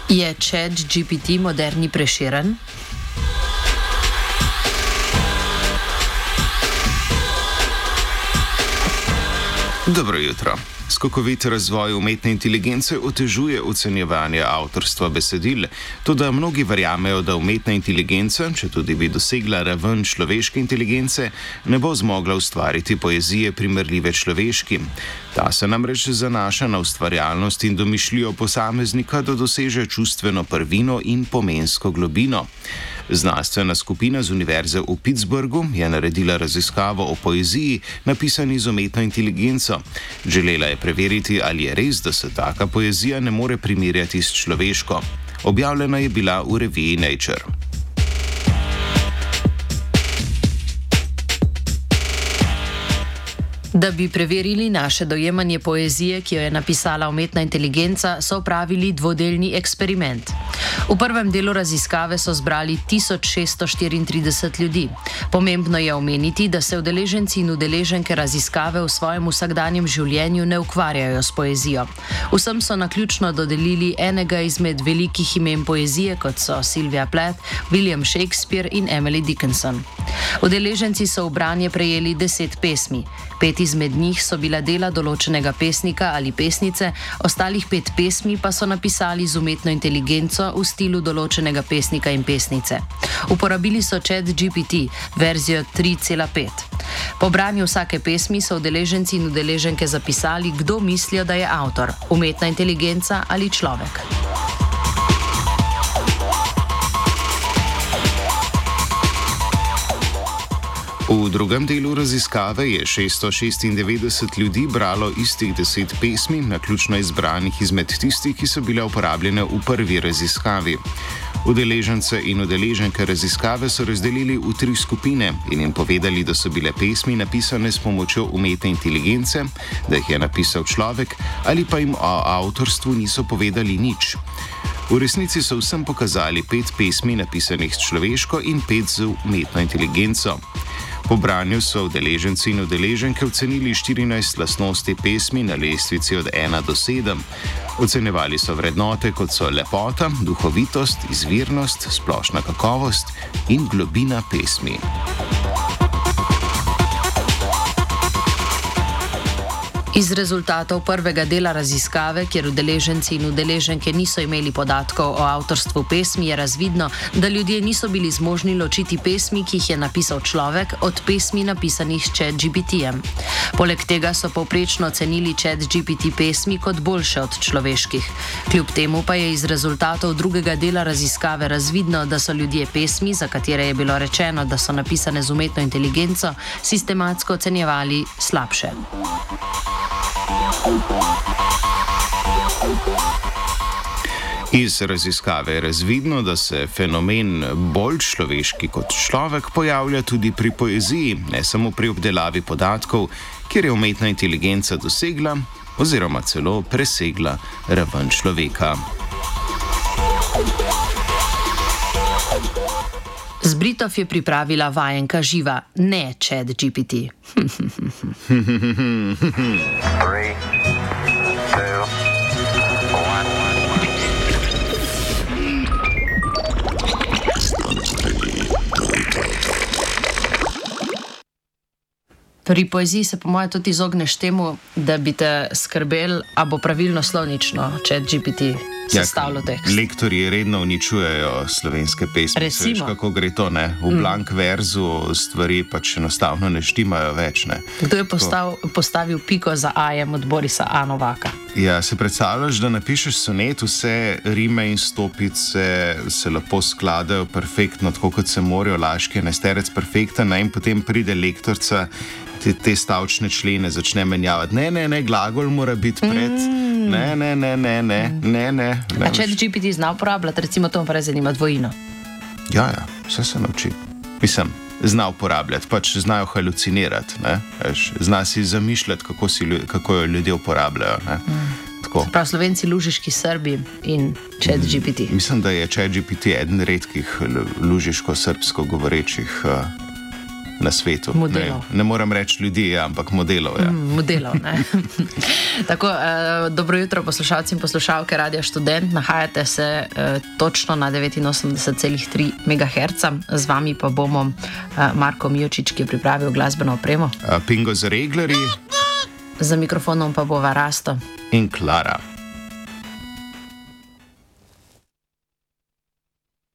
Je ChatGPT moderni Prešeren? Dobro jutro. Skokovit razvoj umetne inteligence otežuje ocenjevanje avtorstva besedil, toda mnogi verjamejo, da umetna inteligenca, če tudi bi dosegla raven človeške inteligence, ne bo zmogla ustvariti poezije primerljive človeški. Ta se namreč zanaša na ustvarjalnost in domišljijo posameznika, da doseže čustveno prvino in pomensko globino. Znanstvena skupina z Univerze v Pittsburghu je naredila raziskavo o poeziji, napisani z umetno inteligenco. Želela je preveriti, ali je res, da se taka poezija ne more primerjati s človeško. Objavljena je bila v reviji Nature. Da bi preverili naše dojemanje poezije, ki jo je napisala umetna inteligenca, so opravili dvodelni eksperiment. V prvem delu raziskave so zbrali 1634 ljudi. Pomembno je omeniti, da se udeleženci in udeleženke raziskave v svojem vsakdanjem življenju ne ukvarjajo s poezijo. Vsem so naključno dodelili enega izmed velikih imen poezije, kot so Sylvia Plath, William Shakespeare in Emily Dickinson. Udeleženci so v branje prejeli 10 pesmi. 5 izmed njih so bila dela določenega pesnika ali pesnice, ostalih 5 pesmi pa so napisali z umetno inteligenco v stilu določenega pesnika in pesnice. Uporabili so ChatGPT, verzijo 3.5. Po branju vsake pesmi so udeleženci in udeleženke zapisali, kdo mislijo, da je avtor, umetna inteligenca ali človek. V drugem delu raziskave je 696 ljudi bralo istih 10 pesmi, naključno izbranih izmed tistih, ki so bile uporabljene v prvi raziskavi. Udeležence in udeleženke raziskave so razdelili v 3 skupine in jim povedali, da so bile pesmi napisane s pomočjo umetne inteligence, da jih je napisal človek, ali pa jim o avtorstvu niso povedali nič. V resnici so vsem pokazali 5 pesmi napisanih s človeško in 5 z umetno inteligenco. Po branju so udeleženci in udeleženke ocenili 14 lastnosti pesmi na lestvici od 1 do 7. Ocenjevali so vrednote, kot so lepota, duhovitost, izvirnost, splošna kakovost in globina pesmi. Iz rezultatov prvega dela raziskave, kjer udeleženci in udeleženke niso imeli podatkov o avtorstvu pesmi, je razvidno, da ljudje niso bili zmožni ločiti pesmi, ki jih je napisal človek, od pesmi napisanih s ChatGPT-jem. Poleg tega so povprečno ocenili ChatGPT pesmi kot boljše od človeških. Kljub temu pa je iz rezultatov drugega dela raziskave razvidno, da so ljudje pesmi, za katere je bilo rečeno, da so napisane z umetno inteligenco, sistematsko ocenjevali slabše. Iz raziskave je razvidno, da se fenomen bolj človeški kot človek pojavlja tudi pri poeziji, ne samo pri obdelavi podatkov, kjer je umetna inteligenca dosegla oziroma celo presegla raven človeka. Zbritov je pripravila vajenka Živa, ne ChatGPT. 3, 2, 1. Pri poeziji se po mojem tudi izogneš temu, da bi te skrbel, a bo pravilno slovnično ChatGPT sestavljal tekst. Lektorji redno uničujejo slovenske pesmi. Recimo. Veš, kako gre to, ne? V blank verzu stvari pač enostavno ne štimajo več, ne? Kdo je postavil piko za ajem od Borisa A. Novaka? Ja, se predstavljaš, da napišeš sonet, vse rime in stopice se lepo skladajo perfektno, tako kot se morajo, laški enesterec perfekten, in potem pride lektorca, te stavčne člene začne menjavati. Ne, glagol mora biti pred. Ne. A ChatGPT zna uporabljati, recimo to me pa zanima, dvojino? Ja, vse se nauči. Mislim, zna uporabljati, pač znajo halucinirati, ne? Zna si zamišljati, kako jo ljudje uporabljajo, ne? Prav Slovenci, lužiški Srbi in ChatGPT. Mislim, da je ChatGPT eden redkih lužiško-srbsko govorečih na svetu. Modelov. Ne moram reči ljudi, ampak modelov. Ja. Modelov, ne. Tako, dobro jutro, poslušalci in poslušalke Radia Študent. Nahajate se točno na 89,3 MHz. Z vami pa bomo Marko Mijočič, ki je pripravil glasbeno opremo. Pingo z reglerji. Za mikrofonom pa bova Rasto in Klara.